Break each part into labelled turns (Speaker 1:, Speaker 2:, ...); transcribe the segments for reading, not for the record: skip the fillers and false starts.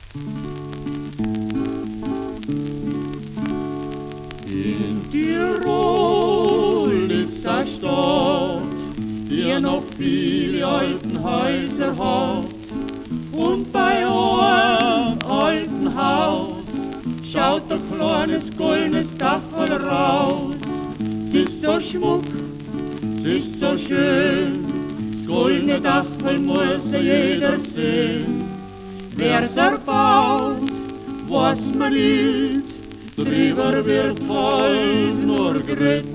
Speaker 1: In Tirol ist eine Stadt, die noch viele alten Häuser hat. Und bei einem alten Haus schaut ein kleines goldenes Dachel raus. Es ist so schmuck, es ist so schön, das goldene Dachel muss ja jeder sehen. Wer's erbaut, was man nicht, drüber wird halt nur geredet.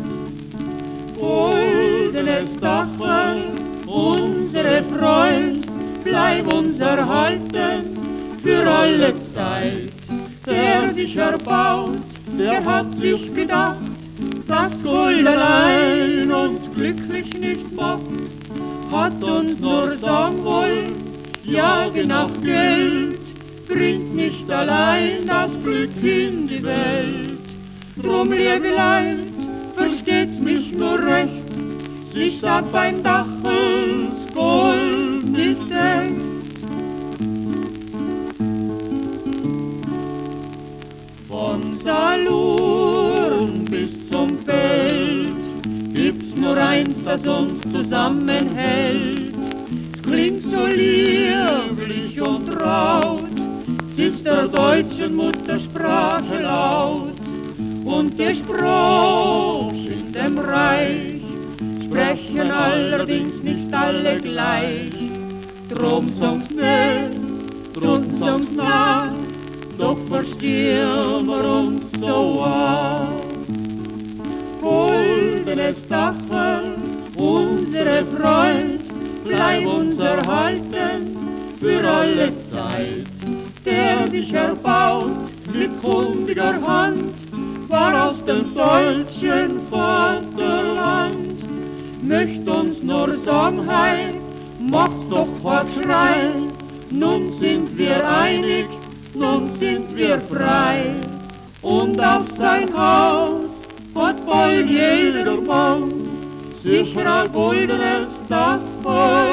Speaker 1: Goldenes Dachel, unsere Freund, bleib uns erhalten für alle Zeit. Der dich erbaut, der hat sich gedacht, dass Gold allein uns glücklich nicht macht. Hat uns nur sagen wollen, Jage nach Geld bringt nicht allein das Glück in die Welt. Drum, Liebelein, versteht's mich nur recht, sich sagt beim Dachel Gold nicht echt. Von Salurn bis zum Feld gibt's nur eins, das uns zusammenhält. Es klingt so lieblich und traut, es ist der deutschen Muttersprache laut. Und der Spruch in dem Reich sprechen allerdings nicht alle gleich. Drum song's nicht, drum song's nach, doch verstehen wir uns so an. Goldenes Dachel, unsere Freund, bleib uns erhalten für alle Zeit. Der dich erbaut mit kundiger Hand, war aus dem solchen Vaterland. Möcht uns nur sagen, hey, macht's doch was schreien, nun sind wir einig, nun sind wir frei. Und auf sein Haus hat bald jeder Mann sicher ein goldenes Dach voll.